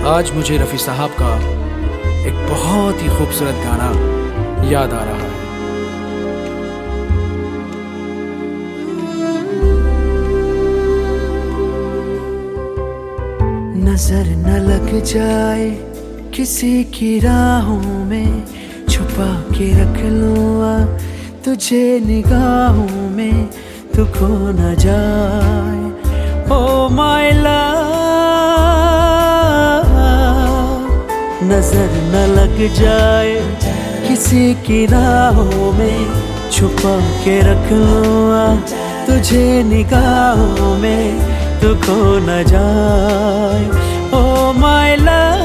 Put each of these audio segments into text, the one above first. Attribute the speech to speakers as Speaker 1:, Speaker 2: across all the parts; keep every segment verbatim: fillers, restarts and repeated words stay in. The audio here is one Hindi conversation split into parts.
Speaker 1: आज मुझे रफ़ी साहब का एक बहुत ही खूबसूरत गाना याद आ रहा है।
Speaker 2: नजर न लग जाए किसी की राहों में, छुपा के रख लूँगा तुझे निगाहों में, तू खो न जाए ओ माय लव। नजर न लग जाए किसी की राहों में, छुपा के रख लूँगा तुझे निगाहों में, तू खो न जाए ओ माय लव।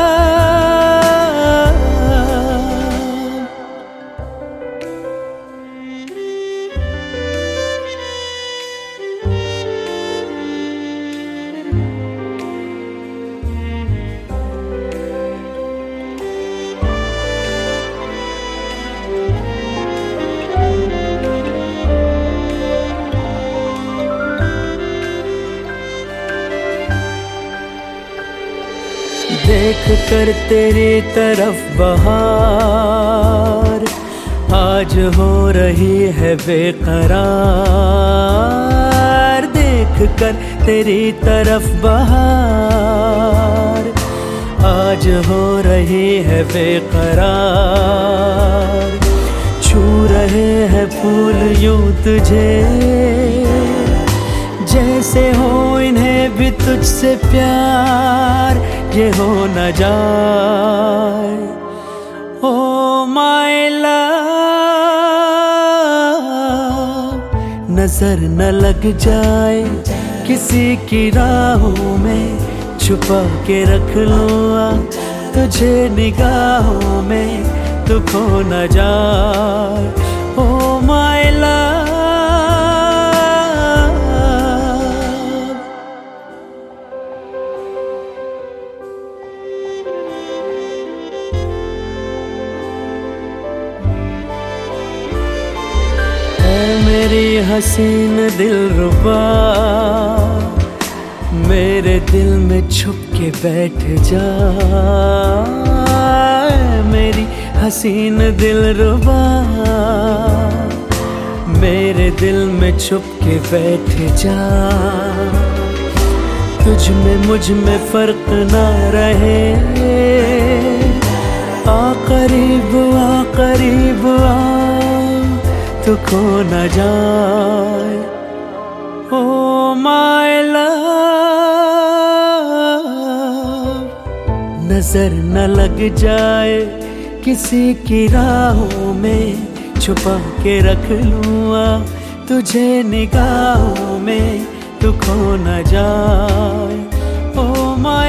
Speaker 2: देख कर तेरी तरफ बहार, आज हो रही है बेकरार। देख कर तेरी तरफ बहार, आज हो रही है बेकरार। छू रहे हैं फूल यूं तुझे, जैसे हो इन्हें भी तुझसे प्यार, ये हो न जाए ओ माय लव। नजर न लग जाए किसी की राहों में, छुपा के रख लूँगा तुझे निगाहों में, तू खो न जाए ओ माय लव। मेरी हसीन दिलरुबा, मेरे दिल में छुप के बैठ जा। मेरी हसीन दिलरुबा, मेरे दिल में छुप के बैठ जा। तुझ में मुझ में फर्क ना रहे, आ करीब आ करीब आ, तू खो न जाए ओ माय लव। नजर न लग जाए किसी की राहों में, छुपा के रख लूँगा तुझे निगाहों में, तू खो न जाए ओ माय